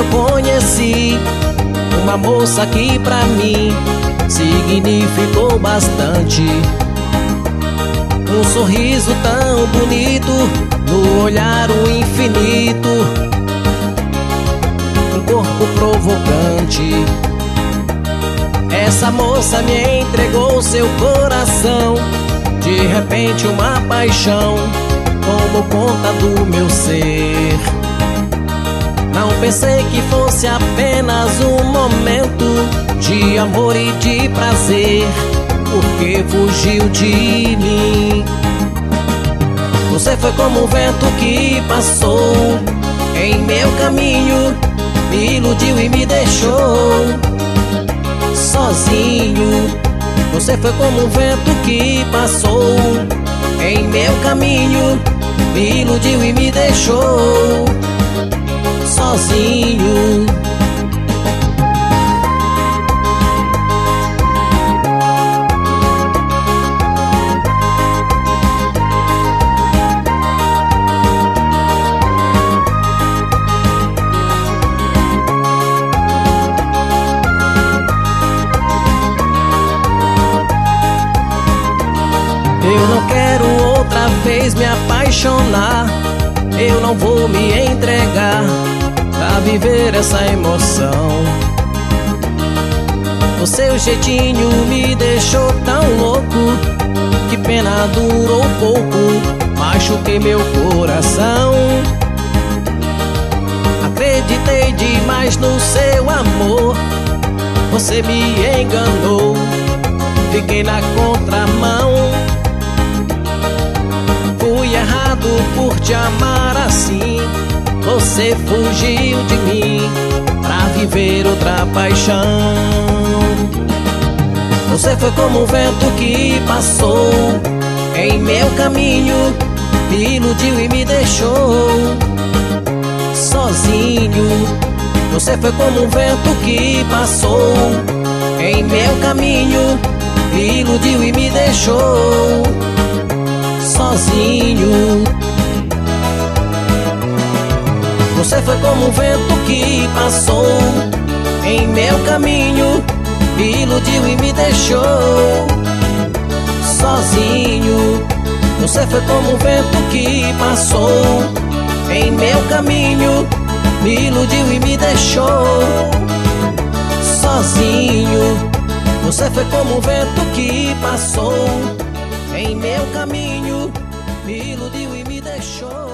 eu conheci uma moça que pra mim significou bastante. Um sorriso tão bonito, no olhar o infinito, um corpo provocante. Essa moça me entregou seu coração, de repente uma paixão tomou conta do meu ser. Não pensei que fosse apenas um momento de amor e de prazer, porque fugiu de mim. Você foi como um vento que passou em meu caminho, me iludiu e me deixou sozinho. Você foi como um vento que passou em meu caminho, me iludiu e me deixou sozinho. Eu não quero outra vez me apaixonar, eu não vou me entregar pra viver essa emoção. O seu jeitinho me deixou tão louco, que pena durou pouco, machuquei meu coração. Acreditei demais no seu amor, você me enganou, fiquei na contramão. Fui errado por te amar assim, você fugiu de mim pra viver outra paixão. Você foi como um vento que passou em meu caminho, me iludiu e me deixou sozinho. Você foi como um vento que passou em meu caminho, me iludiu e me deixou sozinho. Você foi como um vento que passou em meu caminho, me iludiu e me deixou sozinho. Você foi como um vento que passou em meu caminho, me iludiu e me deixou sozinho. Você foi como um vento que passou em meu caminho, me iludiu e me deixou